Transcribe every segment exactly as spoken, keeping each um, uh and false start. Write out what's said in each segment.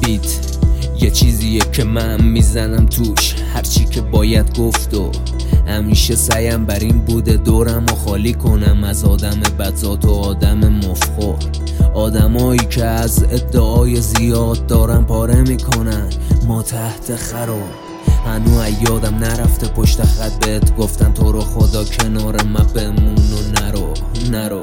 بیت یه چیزیه که من میزنم توش هرچی که باید گفت و همیشه سعیم بر این بوده دورم و خالی کنم از آدم بدزاد و آدم مفخور، آدمایی که از ادعای زیاد دارن پاره میکنن ما تحت خراب. هنو یادم نرفته پشت خط بهت گفتم تو رو خدا کنار من بمون و نرو نرو.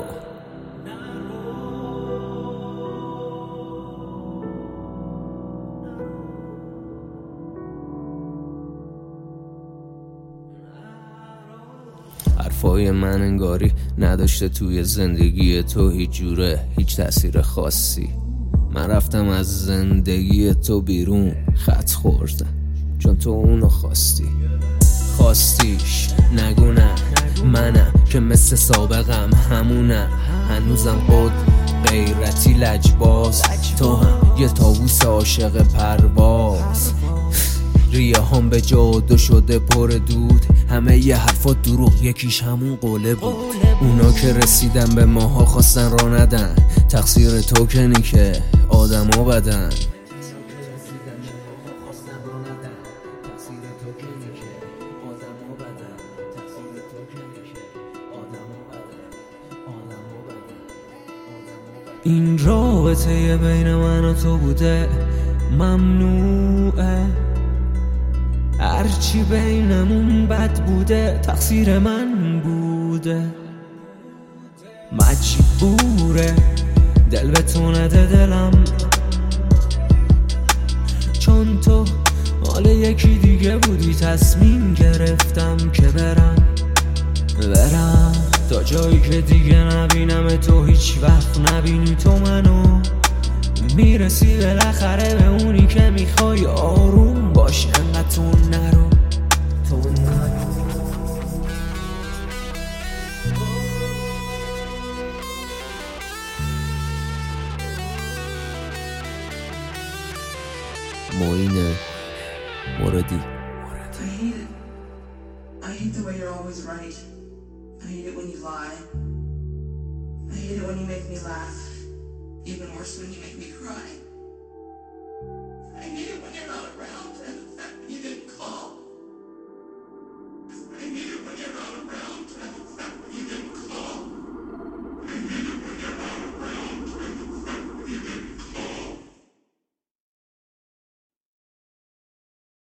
حرفای من انگاری نداشته توی زندگی تو هیچ جوره هیچ تأثیر خاصی. من رفتم از زندگی تو بیرون خط خوردم چون تو اونو خواستی. خواستیش نگو نه منم که مثل سابقم همونم هنوزم خود غیرتی لجباز تو هم یه طاووس عاشق پرواز. ریه هم به جادو شده پر دود همه یه حرفات دروغ یکیش همون قوله بود. اونا که رسیدن به ماها خواستن را ندن تقصیر تو کنی که آدم ها بدن. این رابطه بین من و تو بوده ممنوعه، هرچی بینمون بد بوده تقصیر من بوده. مجبوره دل به تو نده دلم چون تو حال یکی دیگه بودی. تصمیم گرفتم که برم برم تا جایی که دیگه نبینم تو هیچ وقت نبینی تو منو. میرسی بالاخره به اونی که میخوای آروم باش انقدر تو نرو تو نرو. معین موردی. I hate it. I hate the way you're always right. I hate it when you lie. I hate it when you make me laugh. Even worse when you make me cry. I hate it when you're not around and the fact that you didn't call. I hate it when you're not around.